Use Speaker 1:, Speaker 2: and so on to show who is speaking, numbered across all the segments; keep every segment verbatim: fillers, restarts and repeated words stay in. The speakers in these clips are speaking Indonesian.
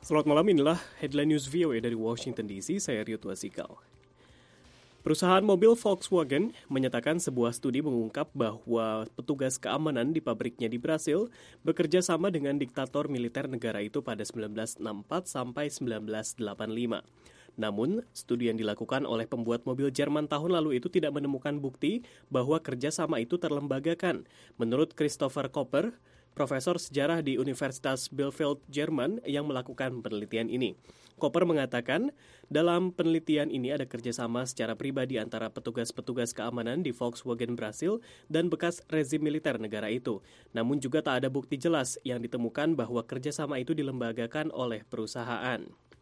Speaker 1: Selamat malam, inilah headline news V O A dari Washington D C, saya Rio Tuasikal. Perusahaan mobil Volkswagen menyatakan sebuah studi mengungkap bahwa petugas keamanan di pabriknya di Brasil bekerja sama dengan diktator militer negara itu pada seribu sembilan ratus enam puluh empat sampai seribu sembilan ratus delapan puluh lima. Namun, studi yang dilakukan oleh pembuat mobil Jerman tahun lalu itu tidak menemukan bukti bahwa kerjasama itu terlembagakan. Menurut Christopher Koper, profesor sejarah di Universitas Bielefeld, Jerman yang melakukan penelitian ini. Koper mengatakan, dalam penelitian ini ada kerjasama secara pribadi antara petugas-petugas keamanan di Volkswagen Brasil dan bekas rezim militer negara itu. Namun juga tak ada bukti jelas yang ditemukan bahwa kerjasama itu dilembagakan oleh perusahaan.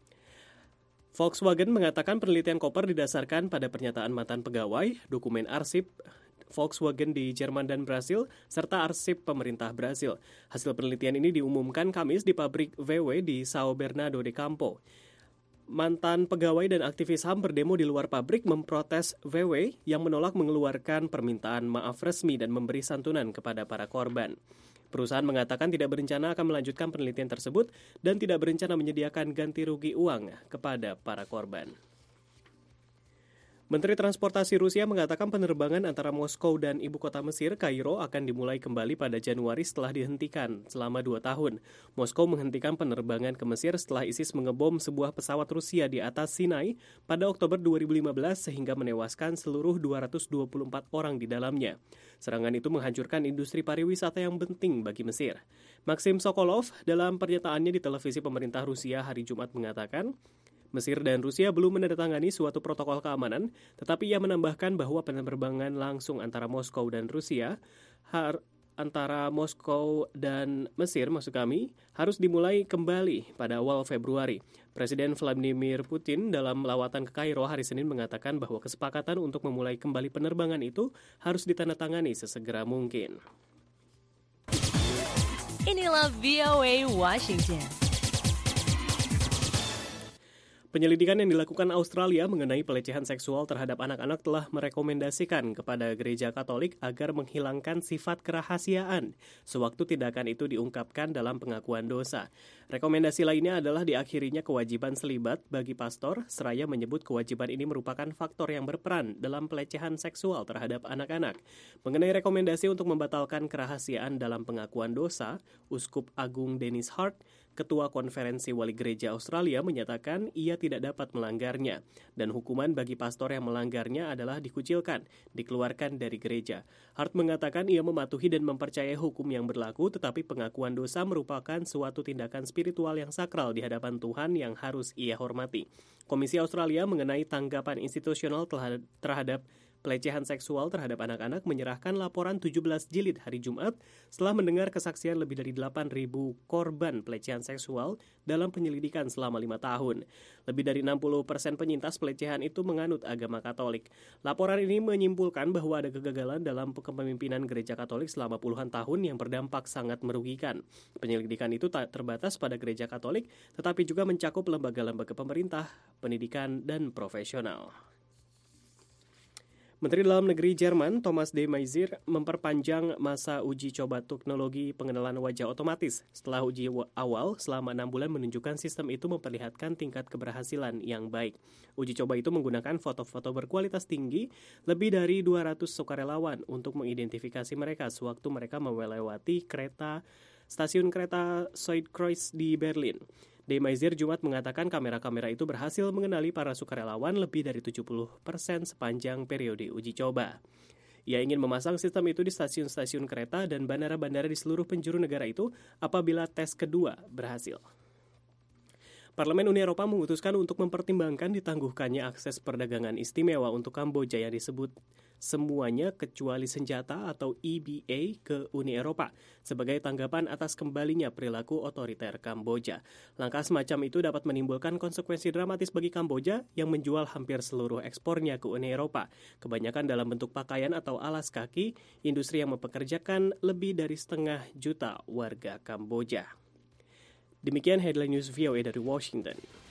Speaker 1: Volkswagen mengatakan penelitian Koper didasarkan pada pernyataan mantan pegawai, dokumen arsip Volkswagen di Jerman dan Brasil, serta arsip pemerintah Brasil. Hasil penelitian ini diumumkan Kamis di pabrik V W di São Bernardo de Campo. Mantan pegawai dan aktivis H A M berdemo di luar pabrik memprotes V W yang menolak mengeluarkan permintaan maaf resmi dan memberi santunan kepada para korban. Perusahaan mengatakan tidak berencana akan melanjutkan penelitian tersebut dan tidak berencana menyediakan ganti rugi uang kepada para korban. Menteri Transportasi Rusia mengatakan penerbangan antara Moskow dan ibu kota Mesir, Kairo, akan dimulai kembali pada Januari setelah dihentikan selama dua tahun. Moskow menghentikan penerbangan ke Mesir setelah ISIS mengebom sebuah pesawat Rusia di atas Sinai pada Oktober dua ribu lima belas sehingga menewaskan seluruh dua ratus dua puluh empat orang di dalamnya. Serangan itu menghancurkan industri pariwisata yang penting bagi Mesir. Maxim Sokolov dalam pernyataannya di televisi pemerintah Rusia hari Jumat mengatakan, Mesir dan Rusia belum menandatangani suatu protokol keamanan, tetapi ia menambahkan bahwa penerbangan langsung antara Moskow dan Rusia, har, antara Moskow dan Mesir, maksud kami, harus dimulai kembali pada awal Februari. Presiden Vladimir Putin dalam lawatan ke Kairo hari Senin mengatakan bahwa kesepakatan untuk memulai kembali penerbangan itu harus ditandatangani sesegera mungkin.
Speaker 2: Inilah V O A Washington.
Speaker 1: Penyelidikan yang dilakukan Australia mengenai pelecehan seksual terhadap anak-anak telah merekomendasikan kepada Gereja Katolik agar menghilangkan sifat kerahasiaan sewaktu tindakan itu diungkapkan dalam pengakuan dosa. Rekomendasi lainnya adalah diakhirinya kewajiban selibat bagi pastor, seraya menyebut kewajiban ini merupakan faktor yang berperan dalam pelecehan seksual terhadap anak-anak. Mengenai rekomendasi untuk membatalkan kerahasiaan dalam pengakuan dosa, Uskup Agung Dennis Hart, Ketua Konferensi Wali Gereja Australia, menyatakan ia tidak dapat melanggarnya, dan hukuman bagi pastor yang melanggarnya adalah dikucilkan, dikeluarkan dari gereja. Hart mengatakan ia mematuhi dan mempercayai hukum yang berlaku, tetapi pengakuan dosa merupakan suatu tindakan spiritual yang sakral di hadapan Tuhan yang harus ia hormati. Komisi Australia mengenai tanggapan institusional terhadap pelecehan seksual terhadap anak-anak menyerahkan laporan tujuh belas jilid hari Jumat setelah mendengar kesaksian lebih dari delapan ribu korban pelecehan seksual dalam penyelidikan selama lima tahun. Lebih dari enam puluh persen penyintas pelecehan itu menganut agama Katolik. Laporan ini menyimpulkan bahwa ada kegagalan dalam kepemimpinan Gereja Katolik selama puluhan tahun yang berdampak sangat merugikan. Penyelidikan itu tak terbatas pada Gereja Katolik, tetapi juga mencakup lembaga-lembaga pemerintah, pendidikan, dan profesional. Menteri Dalam Negeri Jerman, Thomas de Maizière, memperpanjang masa uji coba teknologi pengenalan wajah otomatis setelah uji awal selama enam bulan menunjukkan sistem itu memperlihatkan tingkat keberhasilan yang baik. Uji coba itu menggunakan foto-foto berkualitas tinggi lebih dari dua ratus sukarelawan untuk mengidentifikasi mereka sewaktu mereka melewati kereta stasiun kereta Zuidkreuz di Berlin. De Maizière Jumat mengatakan kamera-kamera itu berhasil mengenali para sukarelawan lebih dari tujuh puluh persen sepanjang periode uji coba. Ia ingin memasang sistem itu di stasiun-stasiun kereta dan bandara-bandara di seluruh penjuru negara itu apabila tes kedua berhasil. Parlemen Uni Eropa memutuskan untuk mempertimbangkan ditangguhkannya akses perdagangan istimewa untuk Kamboja yang disebut semuanya kecuali senjata atau E B A ke Uni Eropa sebagai tanggapan atas kembalinya perilaku otoriter Kamboja. Langkah semacam itu dapat menimbulkan konsekuensi dramatis bagi Kamboja yang menjual hampir seluruh ekspornya ke Uni Eropa, kebanyakan dalam bentuk pakaian atau alas kaki, industri yang mempekerjakan lebih dari setengah juta warga Kamboja. Demikian headline news V O A dari Washington.